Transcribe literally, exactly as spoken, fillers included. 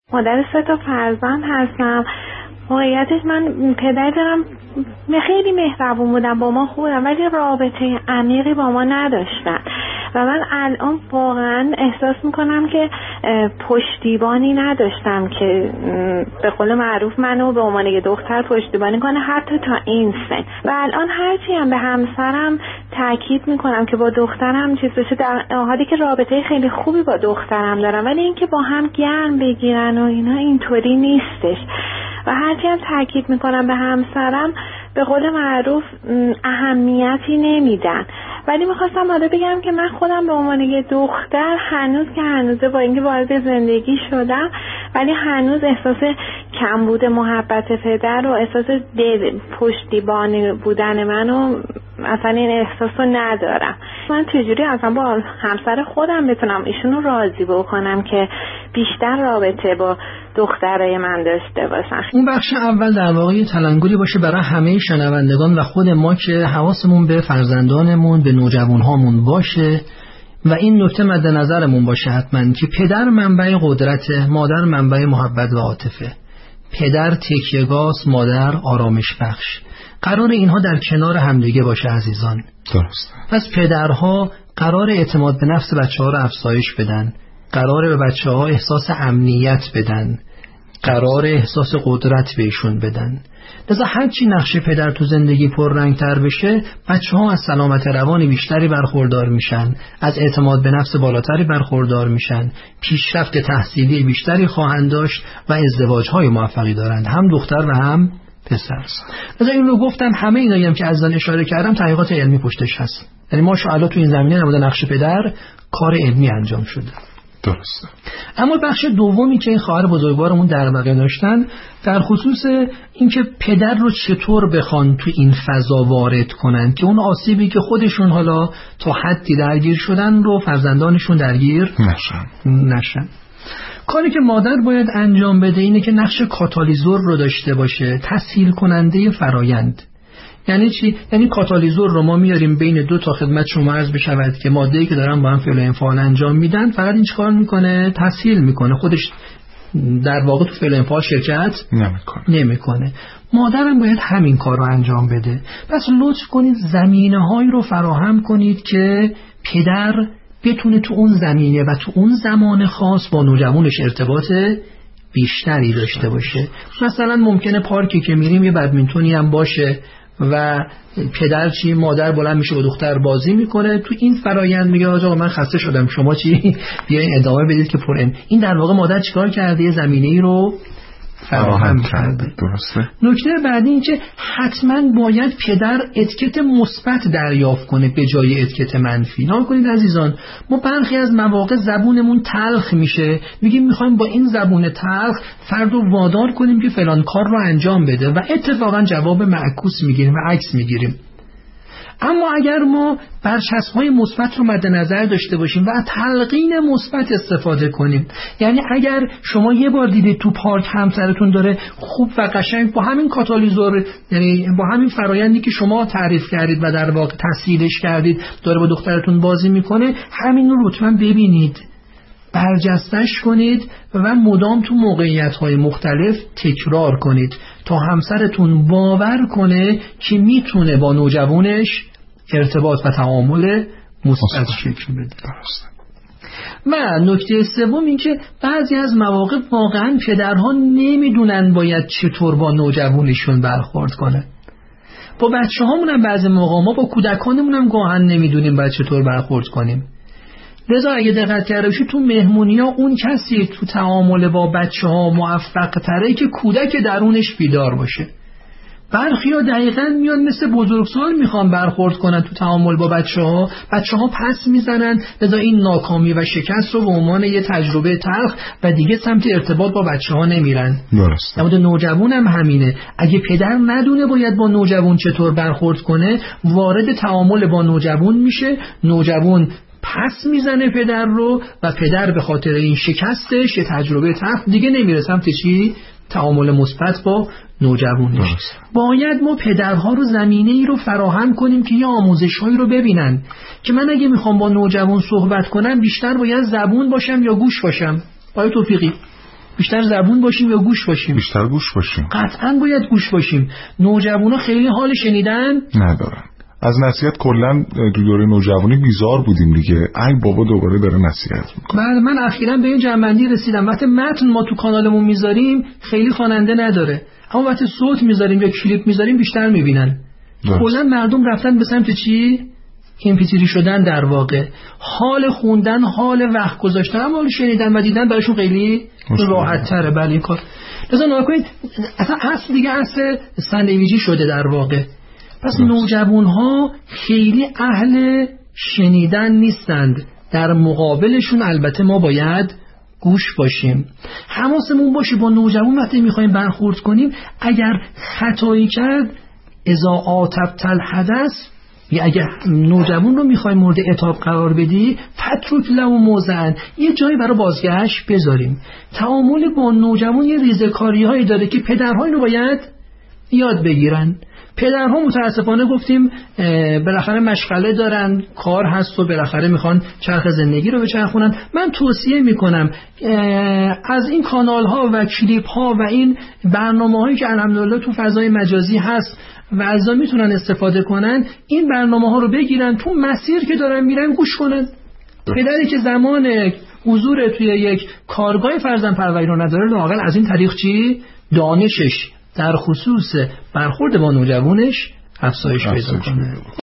مادر سه تا فرزند هستم. واقعیتش من پدر دارم خیلی مهربون بودم، با ما خوبم، ولی رابطه عمیقی با ما نداشتن و من الان واقعا احساس میکنم که پشتیبانی نداشتم که به قول معروف منو به عنوان یه دختر پشتیبانی کنه حتی تا این سن. و الان هرچی هم به همسرم تاکید میکنم که با دخترم چیز بشه، در حالی که رابطه خیلی خوبی با دخترم دارم، ولی اینکه با هم گرم بگیرن و اینا اینطوری نیستش. و هرچی هم تاکید میکنم به همسرم به قول معروف اهمیتی نمیدن. ولی میخواستم حالا بگم که من خودم به عنوان یه دختر هنوز که هنوزه با اینکه وارد زندگی شدم، ولی هنوز احساس کمبود محبت پدر و احساس پشتیبانی بودن منو اصلا این احساس رو ندارم. من چجوری اصلا با همسر خودم بتونم ایشونو راضی بکنم که بیشتر رابطه با دخترای من داشته باشن؟ اون بخش اول در واقع تلنگری باشه برای همه شنوندگان و خود ما که حواسمون به فرزندانمون، به نوجوانهامون باشه و این نکته مد نظرمون باشه حتما که پدر منبع قدرت، مادر منبع محبت و عاطفه. پدر تکیه‌گاست، مادر آرامش بخش. قرار اینها در کنار همدیگه باشه عزیزان. درست. پس پدرها قرار اعتماد به نفس بچه‌ها رو افزایش بدن، قرار به بچه‌ها احساس امنیت بدن، قرار احساس قدرت بهشون بدن. لذا هرچی نقش پدر تو زندگی پررنگ‌تر بشه، بچه‌ها از سلامت روانی بیشتری برخوردار میشن، از اعتماد به نفس بالاتری برخوردار میشن، پیشرفت تحصیلی بیشتری خواهند داشت و ازدواج‌های موفقی دارند، هم دختر و هم پسر. لذا این رو گفتم، همه اینایی هم که ازن اشاره کردم تحقیقات علمی پشتش هست. یعنی ماشاءالله تو این زمینه نموده نقش پدر کار علمی انجام شده. درسته. اما بخش دومی که این خواهر بزرگوارمون در واقع داشتن در خصوص اینکه پدر رو چطور بخوان تو این فضا وارد کنن که اون آسیبی که خودشون حالا تا حدی درگیر شدن رو فرزندانشون درگیر نشن. نشن. کاری که مادر باید انجام بده اینه که نقش کاتالیزور رو داشته باشه، تسهیل کننده فرایند. یعنی چی؟ یعنی کاتالیزور رو ما میاریم بین دو تا خدمت شما عرض بشود که ماده‌ای که دارن با هم فعل و انفعال انجام میدن، فقط این چیکار میکنه؟ تسهیل میکنه، خودش در واقع تو فعل و انفعال شرکت نمیکنه. نمیکنه. مادرم باید همین کار رو انجام بده. پس لطف کنید زمینه‌هایی رو فراهم کنید که پدر بتونه تو اون زمینه و تو اون زمان خاص با نوجوانش ارتباط بیشتری داشته باشه. مثلا ممکنه پارکی که میریم یه بدمینتونی هم باشه و پدر چی، مادر بلند میشه با دختر بازی میکنه، تو این فرایند میگه آقا من خسته شدم شما چی بیاین ادامه بدید که پر. این در واقع مادر چیکار کرده؟ یه زمینه‌ای رو فراهم کرده. درسته. نکته بعدی این که حتما باید پدر اتکت مثبت دریافت کنه به جای اتکت منفی. نگاه کنید عزیزان، ما برخی از مواقع زبونمون تلخ میشه، میگیم میخوایم با این زبون تلخ فرد رو وادار کنیم که فلان کار رو انجام بده و اتفاقا جواب معکوس میگیریم و عکس میگیریم. اما اگر ما برچسب‌های مثبت رو مد نظر داشته باشیم و تلقین مثبت استفاده کنیم، یعنی اگر شما یه بار دیدید تو پارک همسرتون داره خوب و قشنگ با همین کاتالیزور، یعنی با همین فرایندی که شما تعریف کردید و در واقع تسهیلش کردید داره با دخترتون بازی میکنه، همین رو لطفاً ببینید، برجستش کنید و مدام تو موقعیت‌های مختلف تکرار کنید تا همسرتون باور کنه که میتونه با نوجوانش ارتباط و تعامل مثبت شکل بده. و نکته سوم این که بعضی از مواقع واقعا پدرها نمیدونن باید چطور با نوجوانشون برخورد کنه. با بچه هامون هم بعضی موقع، ما با کودکانمون هم گاهن نمیدونیم باید چطور برخورد کنیم. لذا اگه دقت کرده باشید تو مهمونی ها اون کسی تو تعامل با بچه ها موفق تره که کودک درونش بیدار باشه. برخی ها دقیقاً میان مثل بزرگسال میخوان برخورد کنن تو تعامل با بچه ها، بچه ها پس میزنن، لذا این ناکامی و شکست رو به عنوان یه تجربه تلخ و دیگه سمت ارتباط با بچه ها نمیرن. درسته. اما نوجوان هم همینه، اگه پدر ندونه باید با نوجوان چطور برخورد کنه، وارد تعامل با نوجوان میشه، نوجوان پس میزنه پدر رو و پدر به خاطر این شکستش یه تجربه تلخ دیگه نمیره سمت چی؟ تعامل مثبت با نوجوانش. باید ما پدرها رو زمینه ای رو فراهم کنیم که یه آموزش هایی رو ببینن که من اگه میخوام با نوجوان صحبت کنم بیشتر باید زبون باشم یا گوش باشم. آیا توفیقی؟ بیشتر زبون باشیم یا گوش باشیم؟ بیشتر گوش باشیم. قطعا باید گوش باشیم. نوجوانا خیلی حال شنیدن ندارن. از نصیحت کلا دو دوره نوجوانی بیزار بودیم دیگه. ای بابا دوباره داره نصیحت میکنه. من من اخیراً به این جنبندی رسیدم وقتی متن ما تو کانالمون میذاریم خیلی خواننده نداره، اما وقتی صوت میذاریم یا کلیپ میذاریم بیشتر میبینن. کلا مردم رفتن به سمت چی؟ ایمپیتری شدن، در واقع حال خوندن، حال وقت گذاشتن، اما حال شنیدن و دیدن براشون خیلی راحت تره. بله این کار لازم نگاه کنید اصلا اصل دیگه اصل ساندویچی شده در واقع. پس نوجوان ها خیلی اهل شنیدن نیستند، در مقابلشون البته ما باید گوش باشیم. حواسمون باشه با نوجوان وقتی میخوایم برخورد کنیم اگر خطایی کرد اذا عاطبت الحدث، یا اگر نوجوان رو میخوایم مورد عتاب قرار بدی فترک له موضعا، یه جایی برای بازگشت بذاریم. تعامل با نوجوان یه ریزکاری هایی داره که پدرها اینو باید یاد بگیرن. پدرها متاسفانه گفتیم بالاخره مشغله دارن، کار هست و بالاخره میخوان چرخ زندگی رو بچرخونن. من توصیه میکنم از این کانال ها و کلیپ ها و این برنامه هایی که الحمدلله تو فضای مجازی هست و اعضا میتونن استفاده کنن، این برنامه ها رو بگیرن تو مسیر که دارن میرن گوش کنن. پدری که زمان حضور توی یک کارگاه فرزند پروری رو نداره لااقل از این طریق چی؟ دانشش در خصوص برخورد با نوجوانش افزایش پیدا کنه.